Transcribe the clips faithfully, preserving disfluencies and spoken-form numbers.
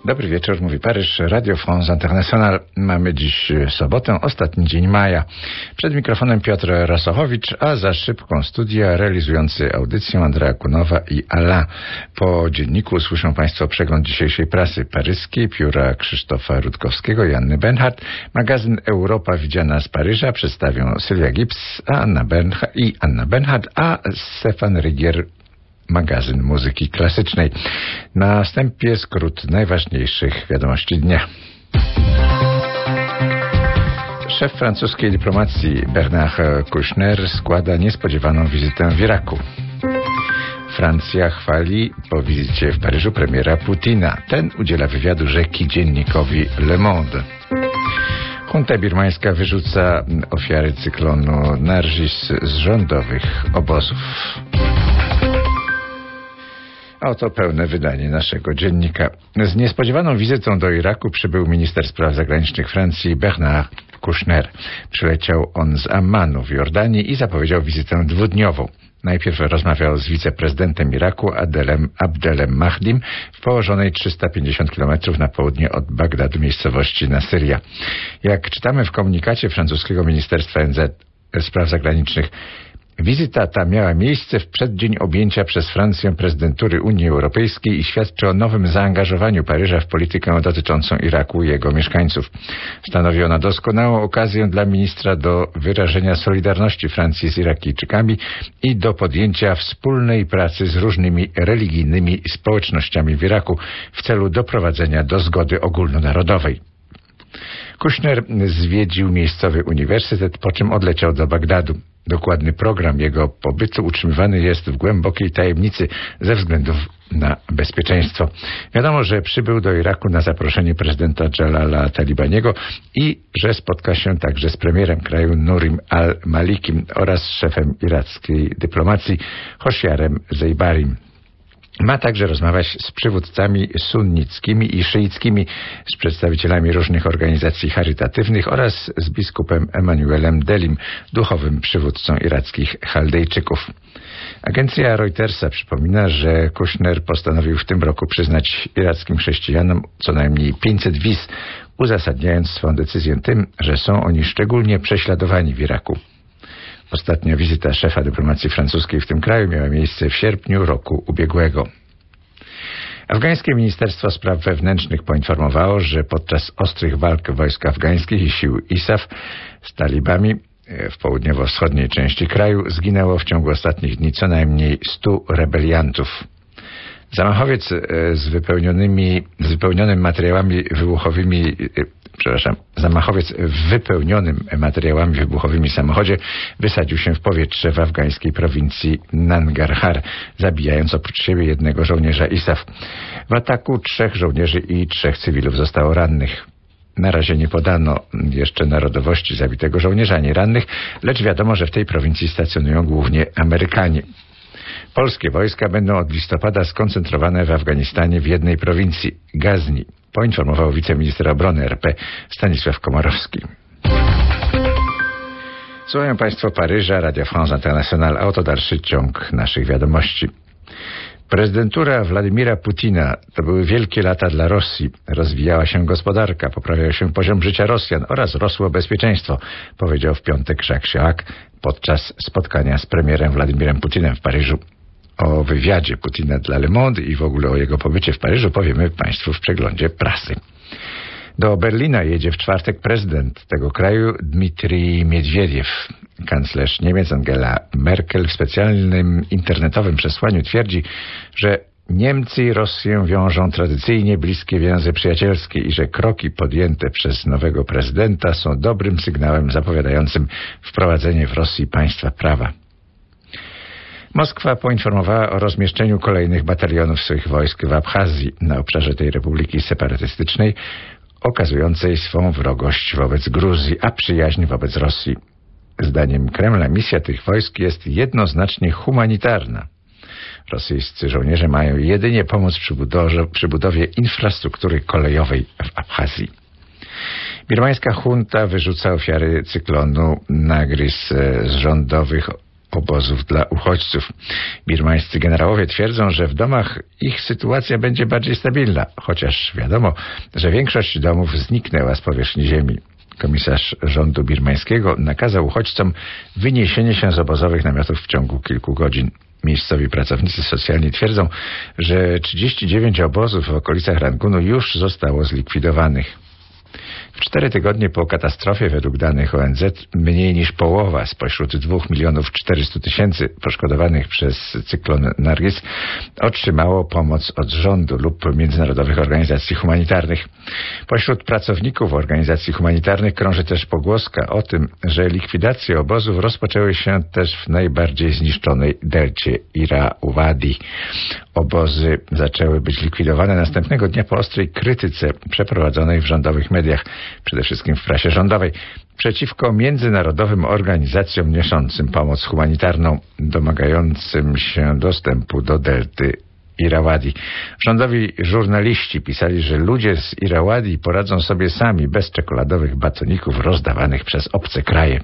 Dobry wieczór, mówi Paryż, Radio France International. Mamy dziś sobotę, ostatni dzień maja. Przed mikrofonem Piotr Rasochowicz, a za szybką studia realizujący audycję Andrea Kunowa i Alain. Po dzienniku usłyszą Państwo przegląd dzisiejszej prasy paryskiej, pióra Krzysztofa Rutkowskiego i Anny Bernhardt. Magazyn Europa widziana z Paryża przedstawią Sylwia Gibbs a Anna Bernhardt i Anna Bernhardt, a Stefan Rygier magazyn muzyki klasycznej. Na wstępie skrót najważniejszych wiadomości dnia. Szef francuskiej dyplomacji Bernard Kouchner składa niespodziewaną wizytę w Iraku. Francja chwali po wizycie w Paryżu premiera Putina. Ten udziela wywiadu rzeki dziennikowi Le Monde. Junta birmańska wyrzuca ofiary cyklonu Nargis z rządowych obozów. Oto pełne wydanie naszego dziennika. Z niespodziewaną wizytą do Iraku przybył minister spraw zagranicznych Francji Bernard Kouchner. Przyleciał on z Ammanu w Jordanii i zapowiedział wizytę dwudniową. Najpierw rozmawiał z wiceprezydentem Iraku Adelem Abdelem Mahdim w położonej trzysta pięćdziesiąt kilometrów na południe od Bagdadu miejscowości Nasirja. Jak czytamy w komunikacie francuskiego Ministerstwa N Z Spraw Zagranicznych, wizyta ta miała miejsce w przeddzień objęcia przez Francję prezydentury Unii Europejskiej i świadczy o nowym zaangażowaniu Paryża w politykę dotyczącą Iraku i jego mieszkańców. Stanowi ona doskonałą okazję dla ministra do wyrażenia solidarności Francji z Irakijczykami i do podjęcia wspólnej pracy z różnymi religijnymi społecznościami w Iraku w celu doprowadzenia do zgody ogólnonarodowej. Kouchner zwiedził miejscowy uniwersytet, po czym odleciał do Bagdadu. Dokładny program jego pobytu utrzymywany jest w głębokiej tajemnicy ze względów na bezpieczeństwo. Wiadomo, że przybył do Iraku na zaproszenie prezydenta Jalala Talibaniego i że spotka się także z premierem kraju Nurim al-Malikim oraz szefem irackiej dyplomacji Hoshiarem Zeibarim. Ma także rozmawiać z przywódcami sunnickimi i szyickimi, z przedstawicielami różnych organizacji charytatywnych oraz z biskupem Emanuelem Delim, duchowym przywódcą irackich Chaldejczyków. Agencja Reutersa przypomina, że Kouchner postanowił w tym roku przyznać irackim chrześcijanom co najmniej pięćset wiz, uzasadniając swą decyzję tym, że są oni szczególnie prześladowani w Iraku. Ostatnia wizyta szefa dyplomacji francuskiej w tym kraju miała miejsce w sierpniu roku ubiegłego. Afgańskie Ministerstwo Spraw Wewnętrznych poinformowało, że podczas ostrych walk wojsk afgańskich i sił I S A F z talibami w południowo-wschodniej części kraju zginęło w ciągu ostatnich dni co najmniej stu rebeliantów. Zamachowiec z wypełnionymi, z wypełnionym materiałami wybuchowymi, przepraszam, zamachowiec w wypełnionym materiałami wybuchowymi samochodzie wysadził się w powietrze w afgańskiej prowincji Nangarhar, zabijając oprócz siebie jednego żołnierza I S A F. W ataku trzech żołnierzy i trzech cywilów zostało rannych. Na razie nie podano jeszcze narodowości zabitego żołnierza ani rannych, lecz wiadomo, że w tej prowincji stacjonują głównie Amerykanie. Polskie wojska będą od listopada skoncentrowane w Afganistanie w jednej prowincji, Gazni, poinformował wiceminister obrony R P Stanisław Komorowski. Słuchają Państwo Paryża, Radio France International, a oto dalszy ciąg naszych wiadomości. Prezydentura Władimira Putina to były wielkie lata dla Rosji. Rozwijała się gospodarka, poprawiał się poziom życia Rosjan oraz rosło bezpieczeństwo, powiedział w piątek Jacques Chirac podczas spotkania z premierem Władimirem Putinem w Paryżu. O wywiadzie Putina dla Le Monde i w ogóle o jego pobycie w Paryżu powiemy Państwu w przeglądzie prasy. Do Berlina jedzie w czwartek prezydent tego kraju Dmitrij Miedwiediew. Kanclerz Niemiec Angela Merkel w specjalnym internetowym przesłaniu twierdzi, że Niemcy i Rosję wiążą tradycyjnie bliskie więzy przyjacielskie i że kroki podjęte przez nowego prezydenta są dobrym sygnałem zapowiadającym wprowadzenie w Rosji państwa prawa. Moskwa poinformowała o rozmieszczeniu kolejnych batalionów swych wojsk w Abchazji, na obszarze tej republiki separatystycznej, okazującej swą wrogość wobec Gruzji, a przyjaźń wobec Rosji. Zdaniem Kremla misja tych wojsk jest jednoznacznie humanitarna. Rosyjscy żołnierze mają jedynie pomóc przy budowie, przy budowie infrastruktury kolejowej w Abchazji. Birmańska junta wyrzuca ofiary cyklonu Nargis z rządowych obozów dla uchodźców. Birmańscy generałowie twierdzą, że w domach ich sytuacja będzie bardziej stabilna, chociaż wiadomo, że większość domów zniknęła z powierzchni ziemi. Komisarz rządu birmańskiego nakazał uchodźcom wyniesienie się z obozowych namiotów w ciągu kilku godzin. Miejscowi pracownicy socjalni twierdzą, że trzydzieści dziewięć obozów w okolicach Rangunu już zostało zlikwidowanych. W cztery tygodnie po katastrofie, według danych O N Z, mniej niż połowa spośród dwóch milionów czterystu tysięcy poszkodowanych przez cyklon Nargis otrzymało pomoc od rządu lub międzynarodowych organizacji humanitarnych. Pośród pracowników organizacji humanitarnych krąży też pogłoska o tym, że likwidacje obozów rozpoczęły się też w najbardziej zniszczonej delcie Irrawaddy. Obozy zaczęły być likwidowane następnego dnia po ostrej krytyce przeprowadzonej w rządowych mediach, przede wszystkim w prasie rządowej, przeciwko międzynarodowym organizacjom niosącym pomoc humanitarną, domagającym się dostępu do delty Irrawaddy. Rządowi żurnaliści pisali, że ludzie z Irrawaddy poradzą sobie sami bez czekoladowych batoników rozdawanych przez obce kraje.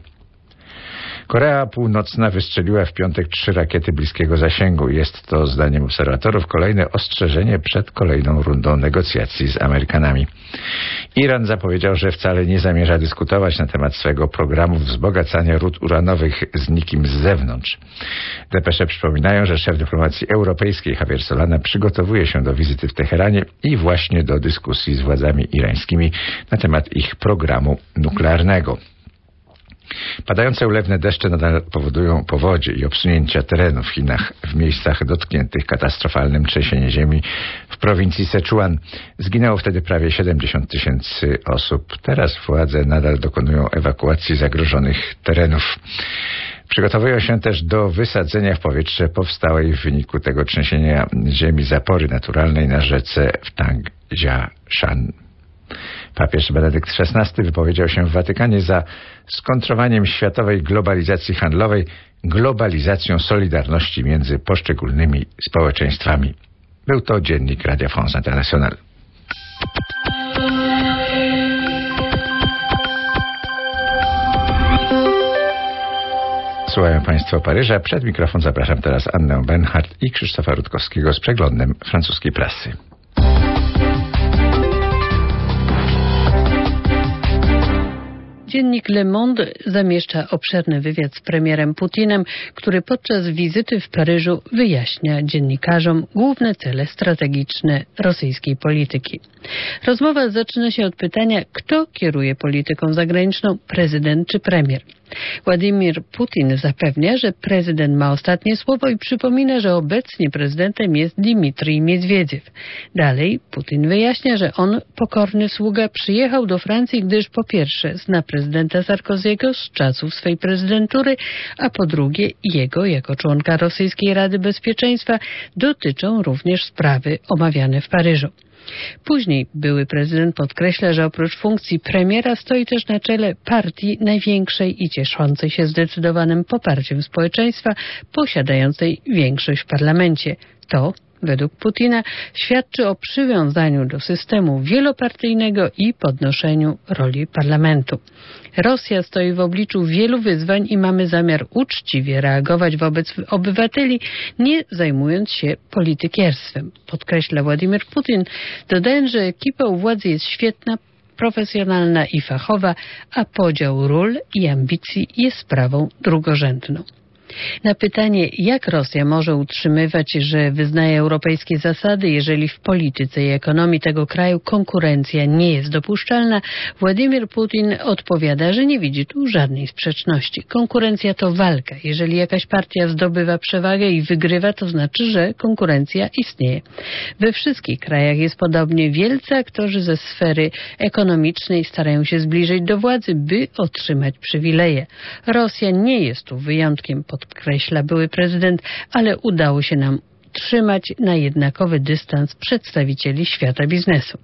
Korea Północna wystrzeliła w piątek trzy rakiety bliskiego zasięgu. Jest to, zdaniem obserwatorów, kolejne ostrzeżenie przed kolejną rundą negocjacji z Amerykanami. Iran zapowiedział, że wcale nie zamierza dyskutować na temat swego programu wzbogacania rud uranowych z nikim z zewnątrz. Depesze przypominają, że szef dyplomacji europejskiej Javier Solana przygotowuje się do wizyty w Teheranie i właśnie do dyskusji z władzami irańskimi na temat ich programu nuklearnego. Padające ulewne deszcze nadal powodują powodzie i obsunięcia terenu w Chinach w miejscach dotkniętych katastrofalnym trzęsieniem ziemi w prowincji Szechuan. Zginęło wtedy prawie siedemdziesiąt tysięcy osób. Teraz władze nadal dokonują ewakuacji zagrożonych terenów. Przygotowują się też do wysadzenia w powietrze powstałej w wyniku tego trzęsienia ziemi zapory naturalnej na rzece Wtangjiashan. Papież Benedykt szesnasty wypowiedział się w Watykanie za skontrowaniem światowej globalizacji handlowej, globalizacją solidarności między poszczególnymi społeczeństwami. Był to dziennik Radia France International. Słuchają Państwo Paryża. Przed mikrofon zapraszam teraz Annę Benhardt i Krzysztofa Rutkowskiego z przeglądem francuskiej prasy. Dziennik Le Monde zamieszcza obszerny wywiad z premierem Putinem, który podczas wizyty w Paryżu wyjaśnia dziennikarzom główne cele strategiczne rosyjskiej polityki. Rozmowa zaczyna się od pytania, kto kieruje polityką zagraniczną, prezydent czy premier. Władimir Putin zapewnia, że prezydent ma ostatnie słowo i przypomina, że obecnie prezydentem jest Dmitrij Miedwiediew. Dalej Putin wyjaśnia, że on, pokorny sługa, przyjechał do Francji, gdyż po pierwsze zna prezydenta Sarkozy'ego z czasów swej prezydentury, a po drugie jego, jako członka Rosyjskiej Rady Bezpieczeństwa, dotyczą również sprawy omawiane w Paryżu. Później były prezydent podkreśla, że oprócz funkcji premiera stoi też na czele partii największej i cieszącej się zdecydowanym poparciem społeczeństwa, posiadającej większość w parlamencie. To, według Putina, świadczy o przywiązaniu do systemu wielopartyjnego i podnoszeniu roli parlamentu. Rosja stoi w obliczu wielu wyzwań i mamy zamiar uczciwie reagować wobec obywateli, nie zajmując się politykierstwem, podkreśla Władimir Putin, dodając, że ekipa u władzy jest świetna, profesjonalna i fachowa, a podział ról i ambicji jest sprawą drugorzędną. Na pytanie, jak Rosja może utrzymywać, że wyznaje europejskie zasady, jeżeli w polityce i ekonomii tego kraju konkurencja nie jest dopuszczalna, Władimir Putin odpowiada, że nie widzi tu żadnej sprzeczności. Konkurencja to walka. Jeżeli jakaś partia zdobywa przewagę i wygrywa, to znaczy, że konkurencja istnieje. We wszystkich krajach jest podobnie. Wielcy aktorzy ze sfery ekonomicznej starają się zbliżyć do władzy, by otrzymać przywileje. Rosja nie jest tu wyjątkiem, podkreśla były prezydent, ale udało się nam trzymać na jednakowy dystans przedstawicieli świata biznesu.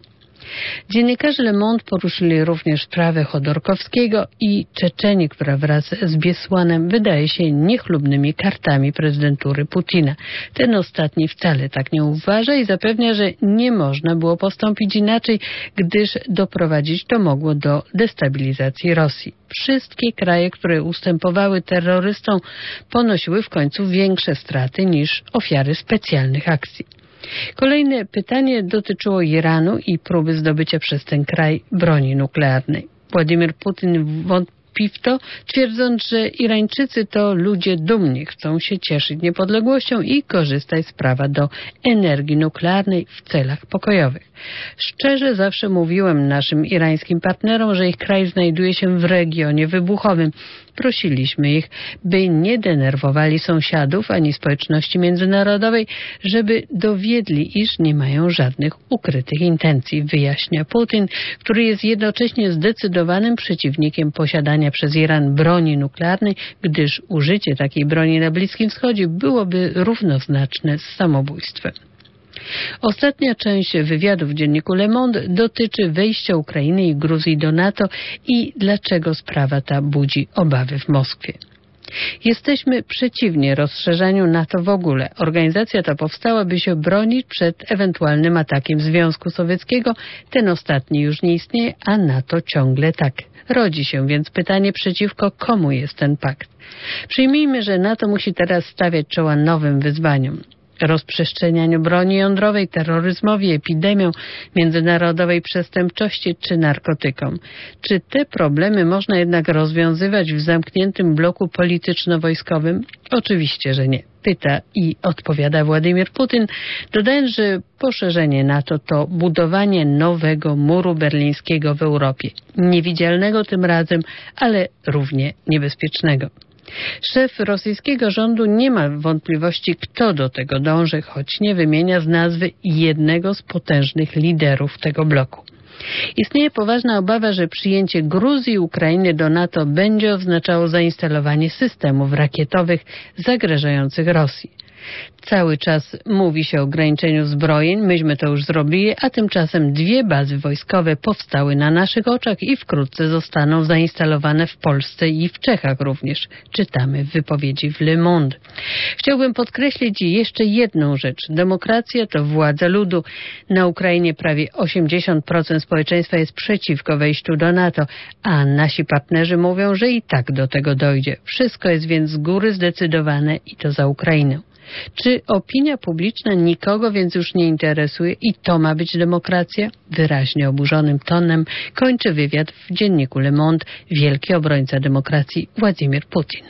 Dziennikarze Le Monde poruszyli również sprawę Chodorkowskiego i Czeczenii, która wraz z Biesłanem wydaje się niechlubnymi kartami prezydentury Putina. Ten ostatni wcale tak nie uważa i zapewnia, że nie można było postąpić inaczej, gdyż doprowadzić to mogło do destabilizacji Rosji. Wszystkie kraje, które ustępowały terrorystom, ponosiły w końcu większe straty niż ofiary specjalnych akcji. Kolejne pytanie dotyczyło Iranu i próby zdobycia przez ten kraj broni nuklearnej. Władimir Putin wątpi w to, twierdząc, że Irańczycy to ludzie dumni, chcą się cieszyć niepodległością i korzystać z prawa do energii nuklearnej w celach pokojowych. Szczerze zawsze mówiłem naszym irańskim partnerom, że ich kraj znajduje się w regionie wybuchowym. Prosiliśmy ich, by nie denerwowali sąsiadów ani społeczności międzynarodowej, żeby dowiedli, iż nie mają żadnych ukrytych intencji, wyjaśnia Putin, który jest jednocześnie zdecydowanym przeciwnikiem posiadania przez Iran broni nuklearnej, gdyż użycie takiej broni na Bliskim Wschodzie byłoby równoznaczne z samobójstwem. Ostatnia część wywiadu w dzienniku Le Monde dotyczy wejścia Ukrainy i Gruzji do NATO i dlaczego sprawa ta budzi obawy w Moskwie. Jesteśmy przeciwni rozszerzaniu NATO w ogóle. Organizacja ta powstała, by się bronić przed ewentualnym atakiem Związku Sowieckiego. Ten ostatni już nie istnieje, a NATO ciągle tak. Rodzi się więc pytanie, przeciwko komu jest ten pakt. Przyjmijmy, że NATO musi teraz stawiać czoła nowym wyzwaniom. Rozprzestrzenianiu broni jądrowej, terroryzmowi, epidemią, międzynarodowej przestępczości czy narkotykom. Czy te problemy można jednak rozwiązywać w zamkniętym bloku polityczno-wojskowym? Oczywiście, że nie. Pyta i odpowiada Władimir Putin, dodając, że poszerzenie NATO to budowanie nowego muru berlińskiego w Europie. Niewidzialnego tym razem, ale równie niebezpiecznego. Szef rosyjskiego rządu nie ma wątpliwości, kto do tego dąży, choć nie wymienia z nazwy jednego z potężnych liderów tego bloku. Istnieje poważna obawa, że przyjęcie Gruzji i Ukrainy do NATO będzie oznaczało zainstalowanie systemów rakietowych zagrażających Rosji. Cały czas mówi się o ograniczeniu zbrojeń, myśmy to już zrobili, a tymczasem dwie bazy wojskowe powstały na naszych oczach i wkrótce zostaną zainstalowane w Polsce i w Czechach również. Czytamy w wypowiedzi w Le Monde. Chciałbym podkreślić jeszcze jedną rzecz. Demokracja to władza ludu. Na Ukrainie prawie osiemdziesiąt procent społeczeństwa jest przeciwko wejściu do NATO, a nasi partnerzy mówią, że i tak do tego dojdzie. Wszystko jest więc z góry zdecydowane i to za Ukrainę. Czy opinia publiczna nikogo więc już nie interesuje i to ma być demokracja? Wyraźnie oburzonym tonem kończy wywiad w dzienniku Le Monde wielki obrońca demokracji Władimir Putin.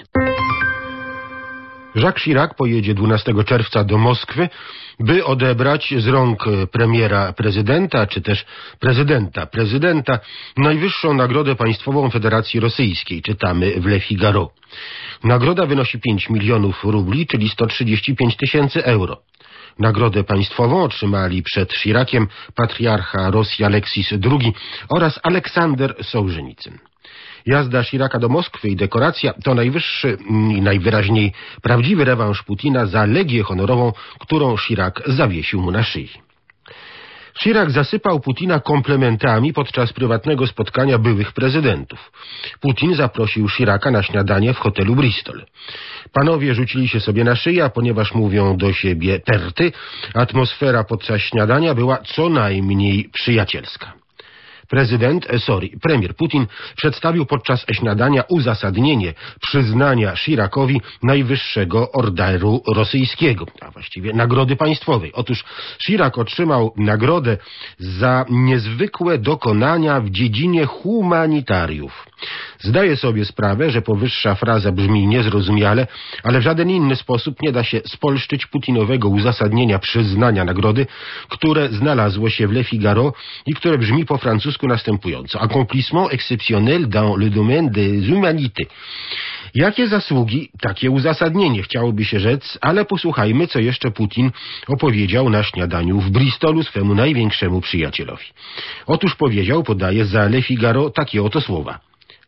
Jacques Chirac pojedzie dwunastego czerwca do Moskwy, by odebrać z rąk premiera prezydenta, czy też prezydenta prezydenta, najwyższą nagrodę państwową Federacji Rosyjskiej, czytamy w Le Figaro. Nagroda wynosi pięć milionów rubli, czyli sto trzydzieści pięć tysięcy euro. Nagrodę państwową otrzymali przed Chiraciem patriarcha Rosji Aleksis drugi oraz Aleksander Sołżenicyn. Jazda Chiraca do Moskwy i dekoracja to najwyższy i najwyraźniej prawdziwy rewanż Putina za legię honorową, którą Chirac zawiesił mu na szyi. Chirac zasypał Putina komplementami podczas prywatnego spotkania byłych prezydentów. Putin zaprosił Chiraca na śniadanie w hotelu Bristol. Panowie rzucili się sobie na szyję, a ponieważ mówią do siebie terty, atmosfera podczas śniadania była co najmniej przyjacielska. Prezydent, sorry, premier Putin przedstawił podczas śniadania uzasadnienie przyznania Chiracowi najwyższego orderu rosyjskiego, a właściwie nagrody państwowej. Otóż Chirac otrzymał nagrodę za niezwykłe dokonania w dziedzinie humanitariów. Zdaję sobie sprawę, że powyższa fraza brzmi niezrozumiale, ale w żaden inny sposób nie da się spolszczyć Putinowego uzasadnienia przyznania nagrody, które znalazło się w Le Figaro i które brzmi po francusku następująco. Accomplissement exceptionnel dans le domaine des humanités. Jakie zasługi, takie uzasadnienie, chciałoby się rzec, ale posłuchajmy, co jeszcze Putin opowiedział na śniadaniu w Bristolu swemu największemu przyjacielowi. Otóż powiedział, podaje za Le Figaro takie oto słowa.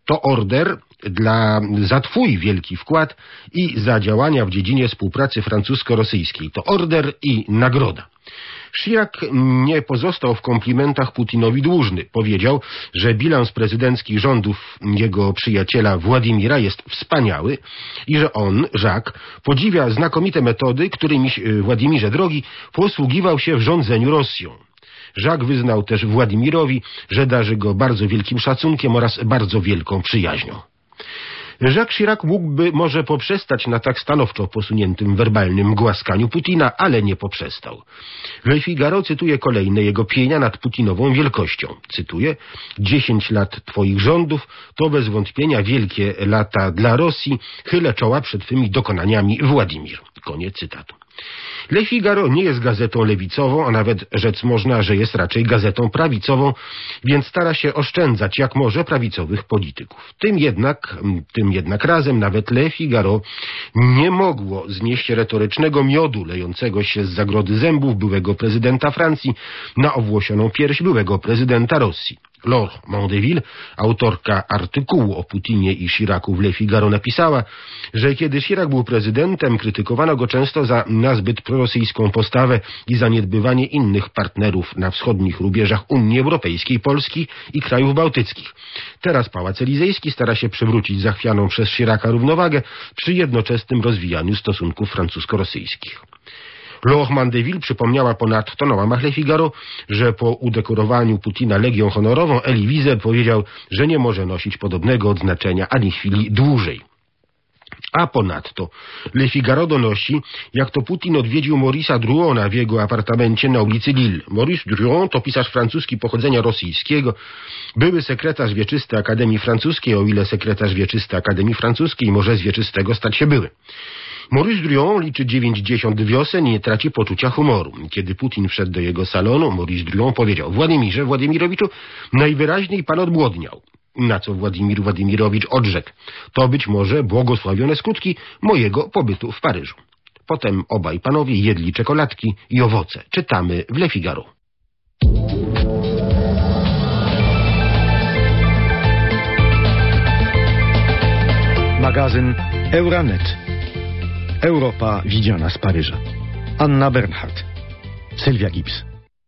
To order dla, za twój wielki wkład i za działania w dziedzinie współpracy francusko-rosyjskiej. To order i nagroda. Chirac nie pozostał w komplimentach Putinowi dłużny. Powiedział, że bilans prezydenckich rządów jego przyjaciela Władimira jest wspaniały i że on, Jacques, podziwia znakomite metody, którymi Władimirze drogi posługiwał się w rządzeniu Rosją. Jacques wyznał też Władimirowi, że darzy go bardzo wielkim szacunkiem oraz bardzo wielką przyjaźnią. Jacques Chirac mógłby może poprzestać na tak stanowczo posuniętym werbalnym głaskaniu Putina, ale nie poprzestał. Le Figaro cytuje kolejne jego pienia nad Putinową wielkością. Cytuję: dziesięć lat twoich rządów to bez wątpienia wielkie lata dla Rosji. Chylę czoła przed twymi dokonaniami, Władimir. Koniec cytatu. Le Figaro nie jest gazetą lewicową, a nawet rzec można, że jest raczej gazetą prawicową, więc stara się oszczędzać jak może prawicowych polityków. Tym jednak, tym jednak razem nawet Le Figaro nie mogło znieść retorycznego miodu lejącego się z zagrody zębów byłego prezydenta Francji na owłosioną pierś byłego prezydenta Rosji. Laure Mandeville, autorka artykułu o Putinie i Chiracu w Le Figaro, napisała, że kiedy Chirac był prezydentem, krytykowano go często za nazbyt prorosyjską postawę i zaniedbywanie innych partnerów na wschodnich rubieżach Unii Europejskiej, Polski i krajów bałtyckich. Teraz Pałac Elizejski stara się przywrócić zachwianą przez Chiraca równowagę przy jednoczesnym rozwijaniu stosunków francusko-rosyjskich. Laure Mandeville przypomniała ponadto na łamach Le Figaro, że po udekorowaniu Putina Legią Honorową Elie Wiesel powiedział, że nie może nosić podobnego odznaczenia ani chwili dłużej. A ponadto Le Figaro donosi, jak to Putin odwiedził Maurice'a Drouona w jego apartamencie na ulicy Lille. Maurice Drouon to pisarz francuski pochodzenia rosyjskiego, były sekretarz wieczysty Akademii Francuskiej, o ile sekretarz wieczysty Akademii Francuskiej może z wieczystego stać się były. Maurice Drouon liczy dziewięćdziesiąt wiosen i nie traci poczucia humoru. Kiedy Putin wszedł do jego salonu, Maurice Drouon powiedział: Władimirze Władimirowiczu, najwyraźniej pan odmłodniał. Na co Władimir Władimirowicz odrzekł: to być może błogosławione skutki mojego pobytu w Paryżu. Potem obaj panowie jedli czekoladki i owoce. Czytamy w Le Figaro. Magazyn Euranet. Europa widziana z Paryża. Anna Bernhardt. Sylwia Gibbs.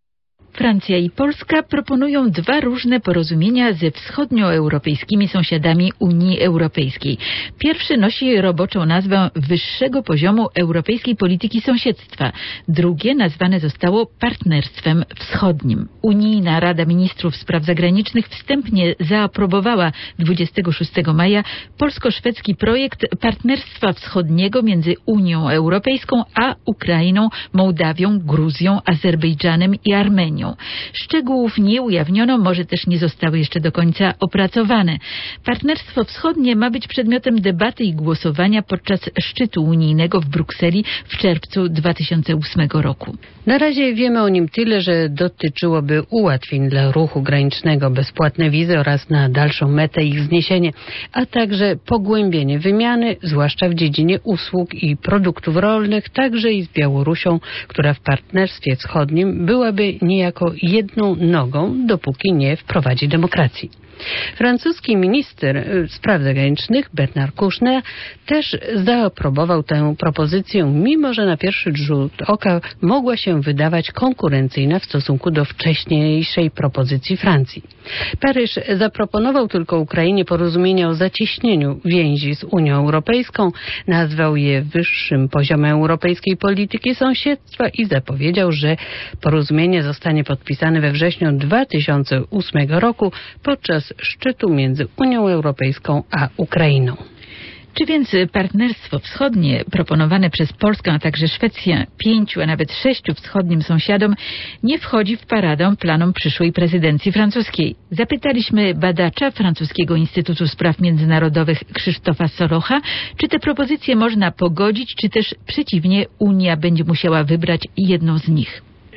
Francja i Polska proponują dwa różne porozumienia ze wschodnioeuropejskimi sąsiadami Unii Europejskiej. Pierwszy nosi roboczą nazwę Wyższego Poziomu Europejskiej Polityki Sąsiedztwa. Drugie nazwane zostało Partnerstwem Wschodnim. Unijna Rada Ministrów Spraw Zagranicznych wstępnie zaaprobowała dwudziestego szóstego maja polsko-szwedzki projekt Partnerstwa Wschodniego między Unią Europejską a Ukrainą, Mołdawią, Gruzją, Azerbejdżanem i Armenią. Szczegółów nie ujawniono, może też nie zostały jeszcze do końca opracowane. Partnerstwo Wschodnie ma być przedmiotem debaty i głosowania podczas szczytu unijnego w Brukseli w czerwcu dwa tysiące ósmego roku. Na razie wiemy o nim tyle, że dotyczyłoby ułatwień dla ruchu granicznego, bezpłatne wizy oraz na dalszą metę ich zniesienie, a także pogłębienie wymiany, zwłaszcza w dziedzinie usług i produktów rolnych, także i z Białorusią, która w Partnerstwie Wschodnim byłaby niejako jedną nogą, dopóki nie wprowadzi demokracji. Francuski minister spraw zagranicznych Bernard Kouchner też zaaprobował tę propozycję, mimo że na pierwszy rzut oka mogła się wydawać konkurencyjna w stosunku do wcześniejszej propozycji Francji. Paryż zaproponował tylko Ukrainie porozumienie o zacieśnieniu więzi z Unią Europejską, nazwał je wyższym poziomem europejskiej polityki sąsiedztwa i zapowiedział, że porozumienie zostanie podpisane we wrześniu dwa tysiące ósmego roku podczas szczytu między Unią Europejską a Ukrainą. Czy więc partnerstwo wschodnie proponowane przez Polskę, a także Szwecję pięciu, a nawet sześciu wschodnim sąsiadom nie wchodzi w paradę planom przyszłej prezydencji francuskiej? Zapytaliśmy badacza Francuskiego Instytutu Spraw Międzynarodowych Krzysztofa Sorocha, czy te propozycje można pogodzić, czy też przeciwnie, Unia będzie musiała wybrać jedną z nich. Może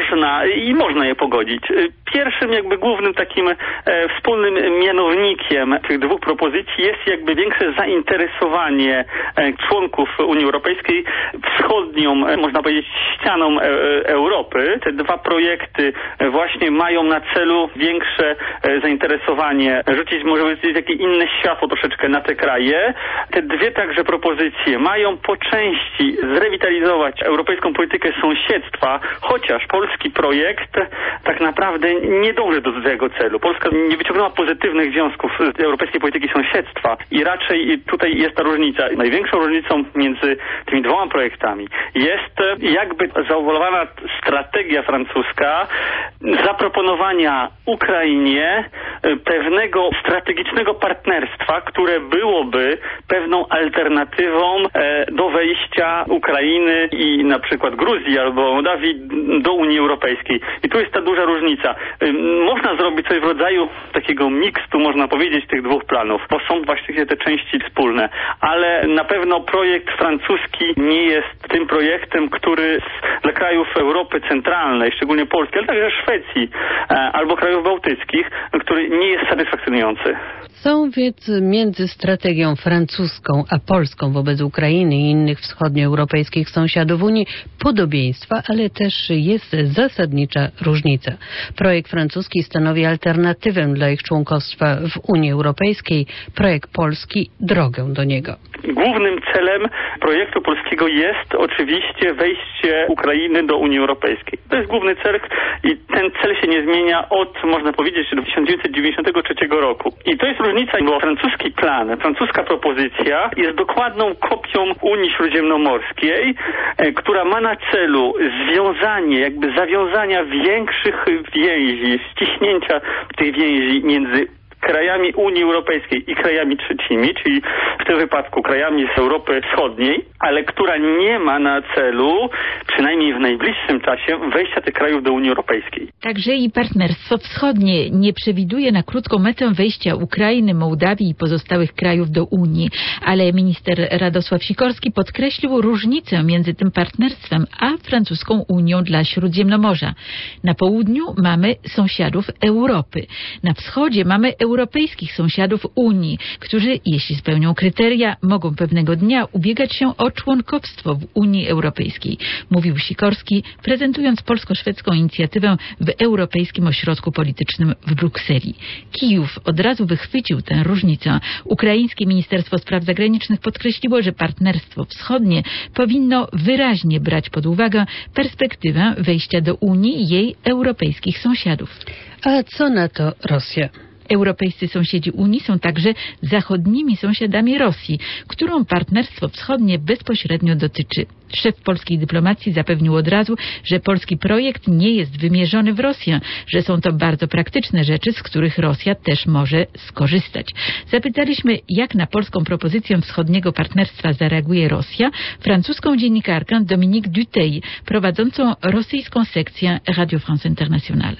można i można je pogodzić. Pierwszym jakby głównym takim e, wspólnym mianownikiem tych dwóch propozycji jest jakby większe zainteresowanie e, członków Unii Europejskiej wschodnią, e, można powiedzieć, ścianą e, Europy. Te dwa projekty e, właśnie mają na celu większe e, zainteresowanie, rzucić może powiedzieć takie inne światło troszeczkę na te kraje. Te dwie także propozycje mają po części zrewitalizować europejską politykę sąsiedztwa, chociaż polski projekt tak naprawdę nie dąży do tego celu. Polska nie wyciągnęła pozytywnych wniosków z europejskiej polityki sąsiedztwa i raczej tutaj jest ta różnica. Największą różnicą między tymi dwoma projektami jest jakby zaowocowana strategia francuska zaproponowania Ukrainie pewnego strategicznego partnerstwa, które byłoby pewną alternatywą do wejścia Ukrainy i na przykład Gruzji albo Mołdawii do Unii Europejskiej. I tu jest ta duża różnica. Można zrobić coś w rodzaju takiego mikstu, można powiedzieć, tych dwóch planów, bo są właściwie te części wspólne. Ale na pewno projekt francuski nie jest tym projektem, który dla krajów Europy Centralnej, szczególnie Polski, ale także Szwecji albo krajów bałtyckich, który nie jest satysfakcjonujący. Są więc między strategią francuską a polską wobec Ukrainy i innych wschodnioeuropejskich sąsiadów Unii podobieństwa, ale też jest zasadnicza różnica. Projekt francuski stanowi alternatywę dla ich członkostwa w Unii Europejskiej, projekt polski drogę do niego. Głównym celem projektu polskiego jest oczywiście wejście Ukrainy do Unii Europejskiej. To jest główny cel i ten cel się nie zmienia od, można powiedzieć, do tysiąc dziewięćset dziewięćdziesiątego trzeciego roku. I to jest różnica, bo francuski plan, francuska propozycja jest dokładną kopią Unii Śródziemnomorskiej, e, która ma na celu związanie, jakby zawiązania większych więzi, ściśnięcia tych więzi między krajami Unii Europejskiej i krajami trzecimi, czyli w tym wypadku krajami z Europy Wschodniej, ale która nie ma na celu, przynajmniej w najbliższym czasie, wejścia tych krajów do Unii Europejskiej. Także i Partnerstwo Wschodnie nie przewiduje na krótką metę wejścia Ukrainy, Mołdawii i pozostałych krajów do Unii, ale minister Radosław Sikorski podkreślił różnicę między tym partnerstwem a francuską Unią dla Śródziemnomorza. Na południu mamy sąsiadów Europy, na wschodzie mamy europejskich sąsiadów Unii, którzy, jeśli spełnią kryteria, mogą pewnego dnia ubiegać się o członkowstwo w Unii Europejskiej, mówił Sikorski, prezentując polsko-szwedzką inicjatywę w Europejskim Ośrodku Politycznym w Brukseli. Kijów od razu wychwycił tę różnicę. Ukraińskie Ministerstwo Spraw Zagranicznych podkreśliło, że Partnerstwo Wschodnie powinno wyraźnie brać pod uwagę perspektywę wejścia do Unii i jej europejskich sąsiadów. A co na to Rosja? Europejscy sąsiedzi Unii są także zachodnimi sąsiadami Rosji, którą Partnerstwo Wschodnie bezpośrednio dotyczy. Szef polskiej dyplomacji zapewnił od razu, że polski projekt nie jest wymierzony w Rosję, że są to bardzo praktyczne rzeczy, z których Rosja też może skorzystać. Zapytaliśmy, jak na polską propozycję wschodniego partnerstwa zareaguje Rosja, francuską dziennikarkę Dominique Dutheil, prowadzącą rosyjską sekcję Radio France Internationale.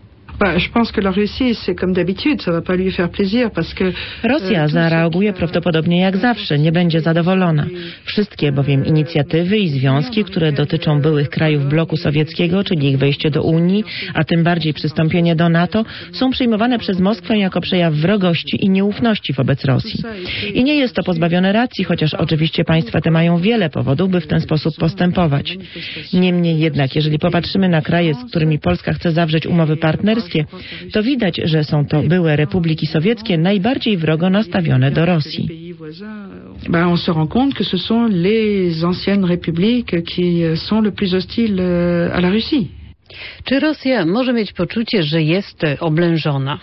Rosja zareaguje prawdopodobnie jak zawsze, nie będzie zadowolona. Wszystkie bowiem inicjatywy i związki, które dotyczą byłych krajów bloku sowieckiego, czyli ich wejście do Unii, a tym bardziej przystąpienie do NATO, są przyjmowane przez Moskwę jako przejaw wrogości i nieufności wobec Rosji. I nie jest to pozbawione racji, chociaż oczywiście państwa te mają wiele powodów, by w ten sposób postępować. Niemniej jednak, jeżeli popatrzymy na kraje, z którymi Polska chce zawrzeć umowy partnerskie, to widać, że są to były republiki sowieckie najbardziej wrogo nastawione do Rosji. On se rend compte que ce sont les anciennes républiques qui sont le plus hostiles à la Russie. Czy Rosja może mieć poczucie, że jest oblężona?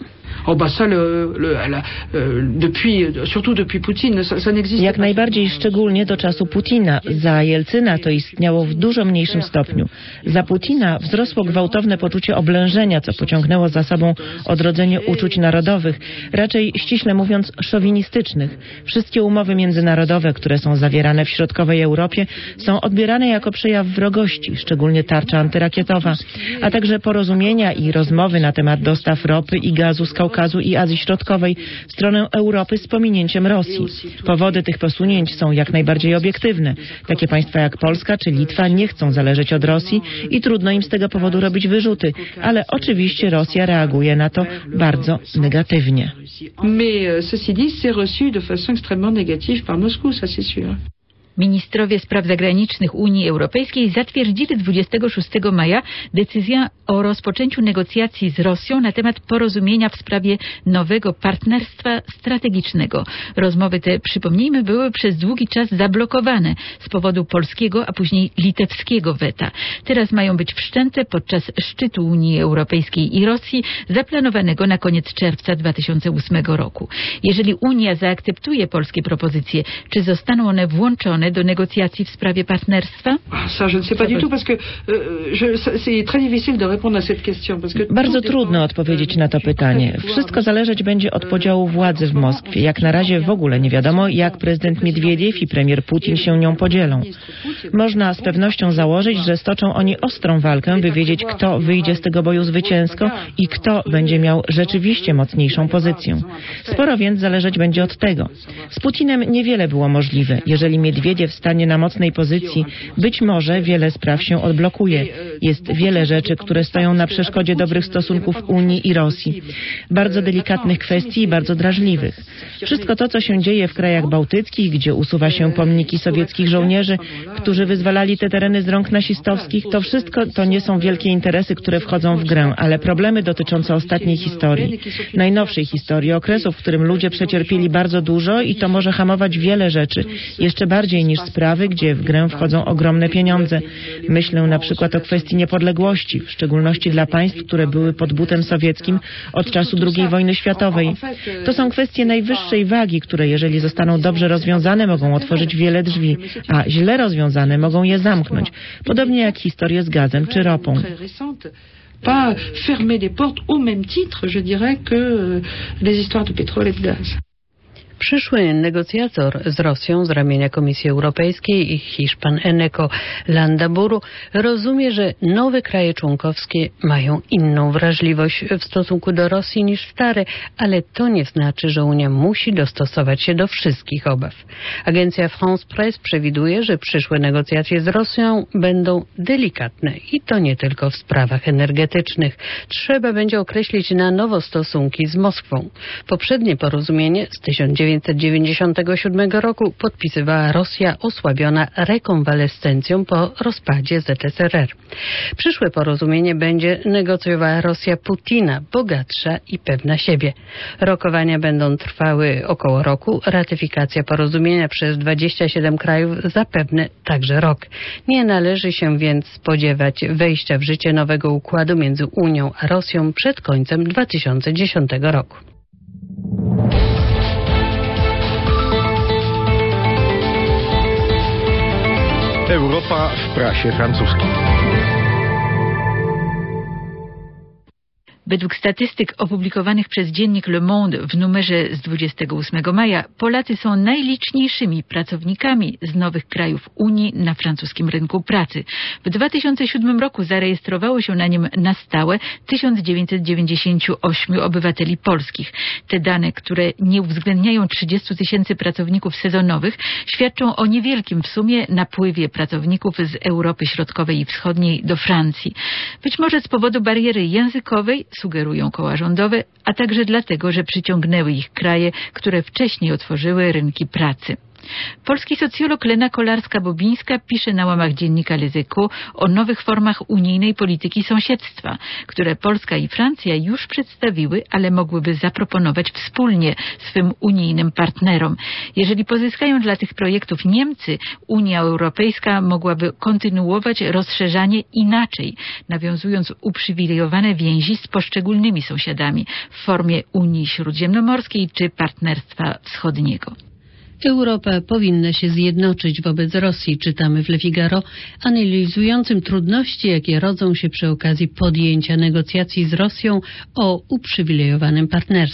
Jak najbardziej, szczególnie do czasu Putina. Za Jelcyna to istniało w dużo mniejszym stopniu. Za Putina wzrosło gwałtowne poczucie oblężenia, co pociągnęło za sobą odrodzenie uczuć narodowych, raczej ściśle mówiąc szowinistycznych. Wszystkie umowy międzynarodowe, które są zawierane w środkowej Europie, są odbierane jako przejaw wrogości, szczególnie tarcza antyrakietowa, a także porozumienia i rozmowy na temat dostaw ropy i gazu z Kaukazu i Azji Środkowej w stronę Europy z pominięciem Rosji. Powody tych posunięć są jak najbardziej obiektywne. Takie państwa jak Polska czy Litwa nie chcą zależeć od Rosji i trudno im z tego powodu robić wyrzuty, ale oczywiście Rosja reaguje na to bardzo negatywnie. Mais ceci dit, c'est reçu de façon extrêmement négative par Moscou, ça c'est sûr. Ministrowie spraw zagranicznych Unii Europejskiej zatwierdzili dwudziestego szóstego maja decyzję o rozpoczęciu negocjacji z Rosją na temat porozumienia w sprawie nowego partnerstwa strategicznego. Rozmowy te, przypomnijmy, były przez długi czas zablokowane z powodu polskiego, a później litewskiego weta. Teraz mają być wszczęte podczas szczytu Unii Europejskiej i Rosji zaplanowanego na koniec czerwca dwa tysiące ósmego roku. Jeżeli Unia zaakceptuje polskie propozycje, czy zostaną one włączone do negocjacji w sprawie partnerstwa? Bardzo trudno odpowiedzieć na to pytanie. Wszystko zależeć będzie od podziału władzy w Moskwie. Jak na razie w ogóle nie wiadomo, jak prezydent Miedwiediew i premier Putin się nią podzielą. Można z pewnością założyć, że stoczą oni ostrą walkę, by wiedzieć, kto wyjdzie z tego boju zwycięsko i kto będzie miał rzeczywiście mocniejszą pozycję. Sporo więc zależeć będzie od tego. Z Putinem niewiele było możliwe. Jeżeli Miedwiediew stanie na mocnej pozycji, być może wiele spraw się odblokuje. Jest wiele rzeczy, które stoją na przeszkodzie dobrych stosunków Unii i Rosji. Bardzo delikatnych kwestii i bardzo drażliwych. Wszystko to, co się dzieje w krajach bałtyckich, gdzie usuwa się pomniki sowieckich żołnierzy, którzy wyzwalali te tereny z rąk nazistowskich, to wszystko to nie są wielkie interesy, które wchodzą w grę, ale problemy dotyczące ostatniej historii. Najnowszej historii, okresu, w którym ludzie przecierpieli bardzo dużo i to może hamować wiele rzeczy. Jeszcze bardziej niż sprawy, gdzie w grę wchodzą ogromne pieniądze. Myślę na przykład o kwestii niepodległości, w szczególności dla państw, które były pod butem sowieckim od czasu drugiej wojny światowej. To są kwestie najwyższej wagi, które jeżeli zostaną dobrze rozwiązane, mogą otworzyć wiele drzwi, a źle rozwiązane mogą je zamknąć. Podobnie jak historie z gazem czy ropą. Pas fermer des portes au même titre, je dirais, que les histoires de pétrole et de gaz. Przyszły negocjator z Rosją z ramienia Komisji Europejskiej i Hiszpan Eneko Landaburu rozumie, że nowe kraje członkowskie mają inną wrażliwość w stosunku do Rosji niż stare, ale to nie znaczy, że Unia musi dostosować się do wszystkich obaw. Agencja France Presse przewiduje, że przyszłe negocjacje z Rosją będą delikatne i to nie tylko w sprawach energetycznych. Trzeba będzie określić na nowo stosunki z Moskwą. Poprzednie porozumienie z tysiąc dziewięćset dziewięćdziesiątego siódmego roku podpisywała Rosja osłabiona rekonwalescencją po rozpadzie Z S R R. Przyszłe porozumienie będzie negocjowała Rosja Putina, bogatsza i pewna siebie. Rokowania będą trwały około roku, ratyfikacja porozumienia przez dwadzieścia siedem krajów zapewne także rok. Nie należy się więc spodziewać wejścia w życie nowego układu między Unią a Rosją przed końcem dwa tysiące dziesiątego roku. Europa w prasie francuskiej. Według statystyk opublikowanych przez dziennik Le Monde w numerze z dwudziestego ósmego maja Polacy są najliczniejszymi pracownikami z nowych krajów Unii na francuskim rynku pracy. W dwa tysiące siódmym roku zarejestrowało się na nim na stałe tysiąc dziewięćset dziewięćdziesiąt osiem obywateli polskich. Te dane, które nie uwzględniają trzydziestu tysięcy pracowników sezonowych, świadczą o niewielkim w sumie napływie pracowników z Europy Środkowej i Wschodniej do Francji. Być może z powodu bariery językowej, sugerują koła rządowe, a także dlatego, że przyciągnęły ich kraje, które wcześniej otworzyły rynki pracy. Polski socjolog Lena Kolarska-Bobińska pisze na łamach dziennika Les Echos o nowych formach unijnej polityki sąsiedztwa, które Polska i Francja już przedstawiły, ale mogłyby zaproponować wspólnie swym unijnym partnerom. Jeżeli pozyskają dla tych projektów Niemcy, Unia Europejska mogłaby kontynuować rozszerzanie inaczej, nawiązując uprzywilejowane więzi z poszczególnymi sąsiadami w formie Unii Śródziemnomorskiej czy Partnerstwa Wschodniego. Europa powinna się zjednoczyć wobec Rosji, czytamy w Le Figaro, analizującym trudności, jakie rodzą się przy okazji podjęcia negocjacji z Rosją o uprzywilejowanym partnerstwie.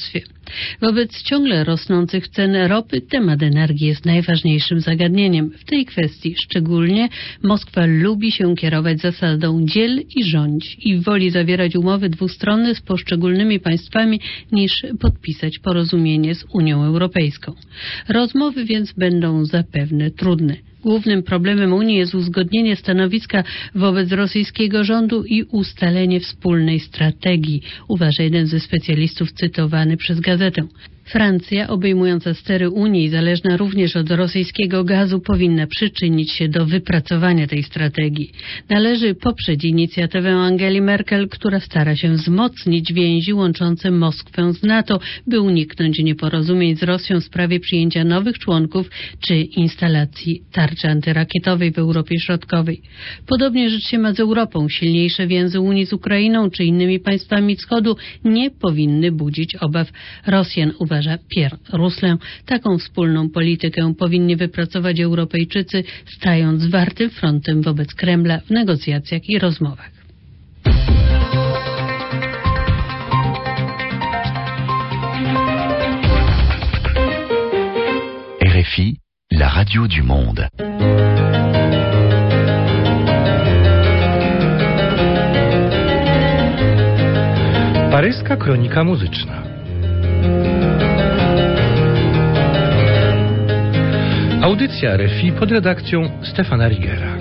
Wobec ciągle rosnących cen ropy temat energii jest najważniejszym zagadnieniem. W tej kwestii szczególnie Moskwa lubi się kierować zasadą dziel i rządź i woli zawierać umowy dwustronne z poszczególnymi państwami niż podpisać porozumienie z Unią Europejską. Rozmowy więc będą zapewne trudne. Głównym problemem Unii jest uzgodnienie stanowiska wobec rosyjskiego rządu i ustalenie wspólnej strategii, uważa jeden ze specjalistów cytowany przez gazetę. Francja, obejmująca stery Unii i zależna również od rosyjskiego gazu, powinna przyczynić się do wypracowania tej strategii. Należy poprzeć inicjatywę Angeli Merkel, która stara się wzmocnić więzi łączące Moskwę z NATO, by uniknąć nieporozumień z Rosją w sprawie przyjęcia nowych członków czy instalacji tarczy antyrakietowej w Europie Środkowej. Podobnie rzecz się ma z Europą. Silniejsze więzy Unii z Ukrainą czy innymi państwami wschodu nie powinny budzić obaw Rosjan, uważa Pierre Rousselin. Taką wspólną politykę powinni wypracować Europejczycy, stając zwartym frontem wobec Kremla w negocjacjach i rozmowach. R F I, la radio du monde. Paryska kronika muzyczna. Audycja R F I pod redakcją Stefana Rigera.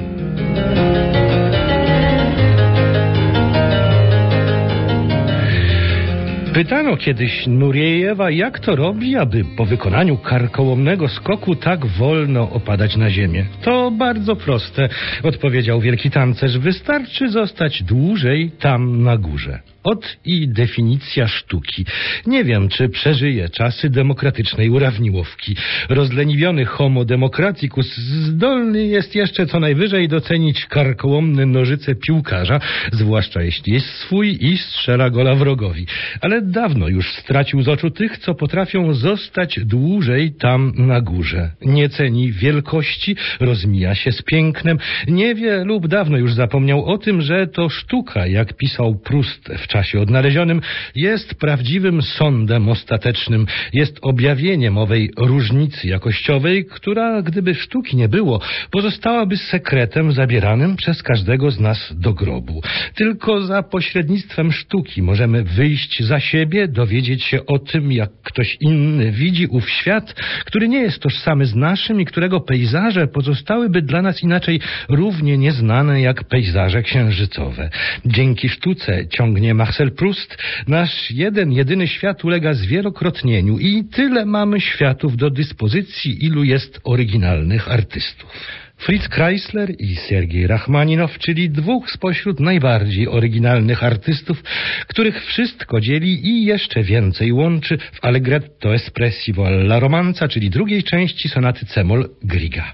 Pytano kiedyś Nuriejewa, jak to robi, aby po wykonaniu karkołomnego skoku tak wolno opadać na ziemię. To bardzo proste, odpowiedział wielki tancerz. Wystarczy zostać dłużej tam na górze. Ot i definicja sztuki. Nie wiem, czy przeżyje czasy demokratycznej urawniłowki. Rozleniwiony homo democraticus zdolny jest jeszcze co najwyżej docenić karkołomne nożyce piłkarza, zwłaszcza jeśli jest swój i strzela gola wrogowi. Ale dawno już stracił z oczu tych, co potrafią zostać dłużej tam na górze. Nie ceni wielkości, rozmija się z pięknem, nie wie lub dawno już zapomniał o tym, że to sztuka, jak pisał Proust w czasie odnalezionym, jest prawdziwym sądem ostatecznym, jest objawieniem owej różnicy jakościowej, która, gdyby sztuki nie było, pozostałaby sekretem zabieranym przez każdego z nas do grobu. Tylko za pośrednictwem sztuki możemy wyjść za siebie, dowiedzieć się o tym, jak ktoś inny widzi ów świat, który nie jest tożsamy z naszym i którego pejzaże pozostałyby dla nas inaczej równie nieznane jak pejzaże księżycowe. Dzięki sztuce, ciągnie Marcel Proust, nasz jeden, jedyny świat ulega zwielokrotnieniu i tyle mamy światów do dyspozycji, ilu jest oryginalnych artystów. Fritz Kreisler i Sergiej Rachmaninow, czyli dwóch spośród najbardziej oryginalnych artystów, których wszystko dzieli i jeszcze więcej łączy w Allegretto espressivo alla romanza, czyli drugiej części sonaty c-moll Griega.